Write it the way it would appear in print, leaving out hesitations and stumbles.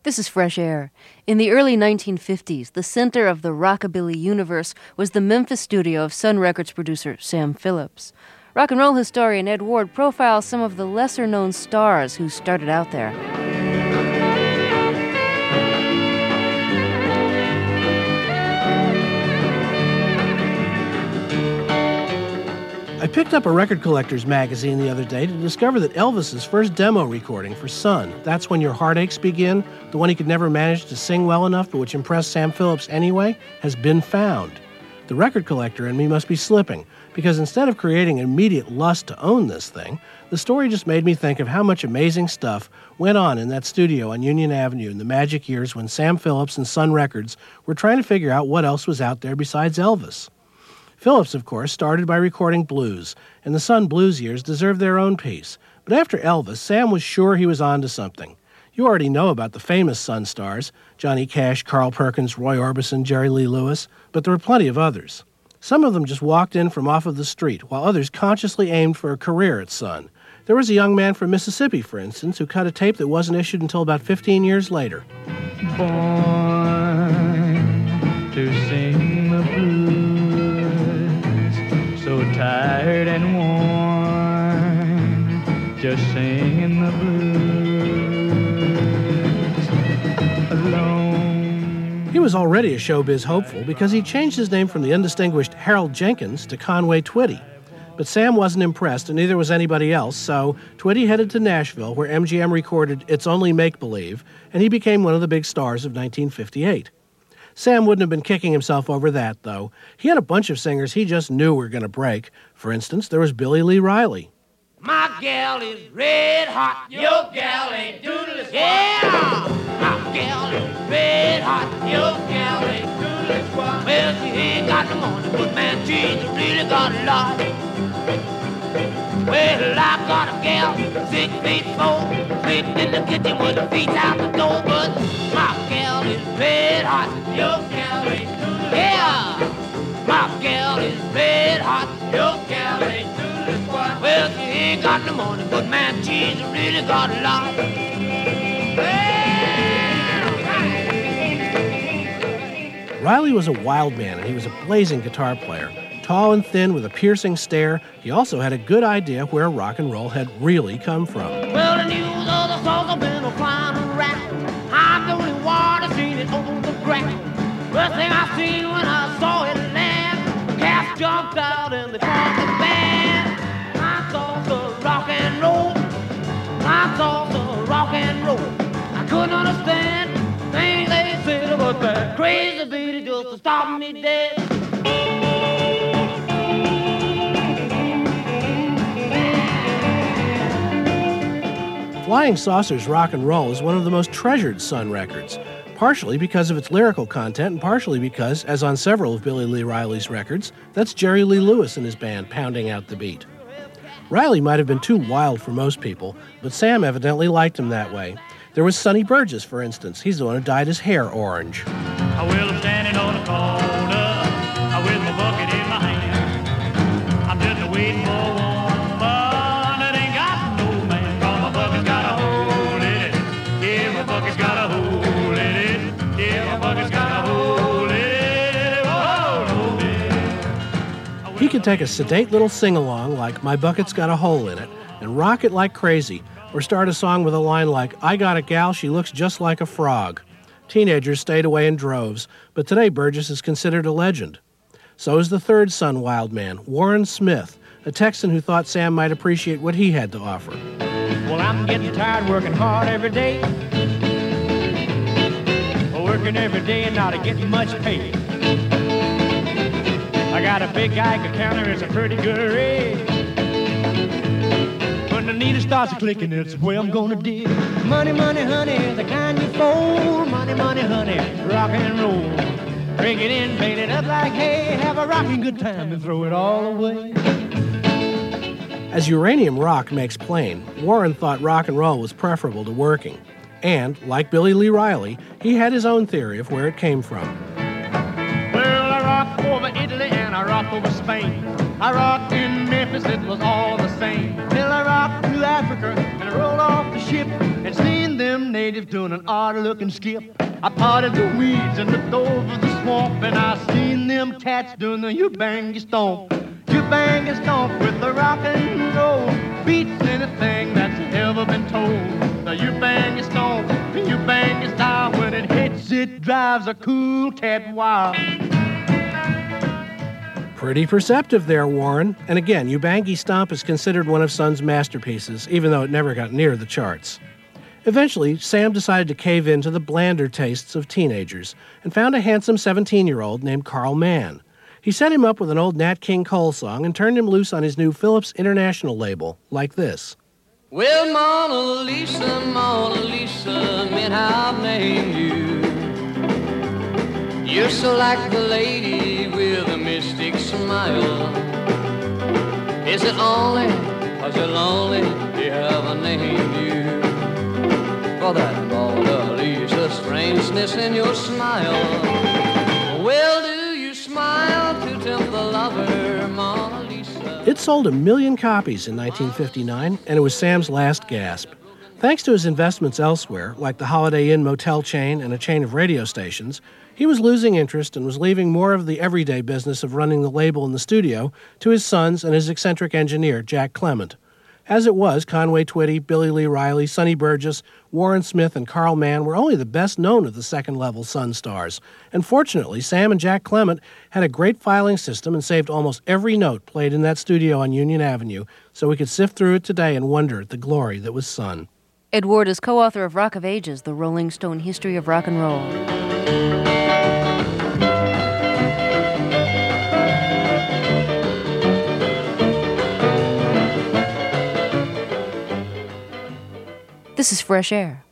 This is Fresh Air. In the early 1950s, the center of the rockabilly universe was the Memphis studio of Sun Records producer Sam Phillips. Rock and roll historian Ed Ward profiles some of the lesser-known stars who started out there. I picked up a record collector's magazine the other day to discover that Elvis's first demo recording for Sun, That's When Your Heartaches Begin, the one he could never manage to sing well enough but which impressed Sam Phillips anyway, has been found. The record collector in me must be slipping, because instead of creating an immediate lust to own this thing, the story just made me think of how much amazing stuff went on in that studio on Union Avenue in the magic years when Sam Phillips and Sun Records were trying to figure out what else was out there besides Elvis. Phillips, of course, started by recording blues, and the Sun blues years deserved their own piece. But after Elvis, Sam was sure he was on to something. You already know about the famous Sun stars, Johnny Cash, Carl Perkins, Roy Orbison, Jerry Lee Lewis, but there were plenty of others. Some of them just walked in from off of the street, while others consciously aimed for a career at Sun. There was a young man from Mississippi, for instance, who cut a tape that wasn't issued until about 15 years later. Born to sing the blues, so tired and worn, just singing the blues alone. He was already a showbiz hopeful because he changed his name from the undistinguished Harold Jenkins to Conway Twitty. But Sam wasn't impressed, and neither was anybody else, so Twitty headed to Nashville, where MGM recorded It's Only Make-Believe, and he became one of the big stars of 1958. Sam wouldn't have been kicking himself over that, though. He had a bunch of singers he just knew were going to break. For instance, there was Billy Lee Riley. My gal is red hot, your gal ain't doodle squat. Yeah! My gal is red hot, your gal ain't doodle squat. Well, she ain't got no money, but man, she's really got a lot. Well, I got a gal, 6 feet 4, sleeping in the kitchen with her feet out the door, but my gal is red hot, your gal ain't doodle. Yeah, my gal is red hot, your gal ain't doodle squat. Well, she ain't got no money, but man, she's really got a lot. Riley was a wild man, and he was a blazing guitar player. Tall and thin with a piercing stare, he also had a good idea where rock and roll had really come from. Well, the news of the songs have been flying around. I'm the only one that's seen it on the ground. First thing I seen when I saw it land, the cats jumped out and they formed the band. I saw the rock and roll. I saw the rock and roll. I couldn't understand things they said about that crazy beat just to stop me dead. Flying Saucers Rock and Roll is one of the most treasured Sun records, partially because of its lyrical content and partially because, as on several of Billy Lee Riley's records, that's Jerry Lee Lewis and his band pounding out the beat. Riley might have been too wild for most people, but Sam evidently liked him that way. There was Sonny Burgess, for instance. He's the one who dyed his hair orange. I will have standing on the corner with my bucket in my hand. I'm just waiting for a woman that ain't got no man. 'Cause my bucket's got a hole in it. Yeah, my bucket's got a hole in it. Yeah, my bucket's got a hole in it. Oh, no. He could take a sedate little sing-along like My Bucket's Got a Hole in It and rock it like crazy, or start a song with a line like, I got a gal, she looks just like a frog. Teenagers stayed away in droves, but today Burgess is considered a legend. So is the third Sun wild man, Warren Smith, a Texan who thought Sam might appreciate what he had to offer. Well, I'm getting tired working hard every day. Working every day and not getting much pay. I got a big Geiger counter, it's a pretty good rate. When the needle starts clicking, it's the way I'm gonna dig. Money, money, honey, the kind you fold. Money, money, honey, rock and roll. Break it in, paint it up like hay. Have a rocking good time and throw it all away. As Uranium Rock makes plain, Warren thought rock and roll was preferable to working. And, like Billy Lee Riley, he had his own theory of where it came from. Well, I rocked over Italy and I rocked over Spain. I rocked in Memphis, it was all the same. Till I rocked to Africa and I rolled off the ship and seen them natives doing an odd-looking skip. I parted the weeds and looked over the swamp, and I seen them cats doing the Ubangi stomp. Ubangi stomp with the rock and roll beats anything that's ever been told. The Ubangi stomp, the Ubangi style, when it hits, it drives a cool cat wild. Pretty perceptive there, Warren. And again, Ubangi Stomp is considered one of Sun's masterpieces, even though it never got near the charts. Eventually, Sam decided to cave in to the blander tastes of teenagers and found a handsome 17-year-old named Carl Mann. He set him up with an old Nat King Cole song and turned him loose on his new Phillips International label, like this. Well, Mona Lisa, man, I've named you. You're so like the lady with a mystic smile. Is it only 'cause you're lonely you haven't named you? For that Mona Lisa strangeness in your smile. Well, do you smile to tempt the lover, Mona Lisa? It sold 1 million copies in 1959, and it was Sam's last gasp. Thanks to his investments elsewhere, like the Holiday Inn motel chain and a chain of radio stations, he was losing interest and was leaving more of the everyday business of running the label in the studio to his sons and his eccentric engineer, Jack Clement. As it was, Conway Twitty, Billy Lee Riley, Sonny Burgess, Warren Smith, and Carl Mann were only the best known of the second-level Sun stars. And fortunately, Sam and Jack Clement had a great filing system and saved almost every note played in that studio on Union Avenue, so we could sift through it today and wonder at the glory that was Sun. Ed Ward is co-author of Rock of Ages, The Rolling Stone History of Rock and Roll. This is Fresh Air.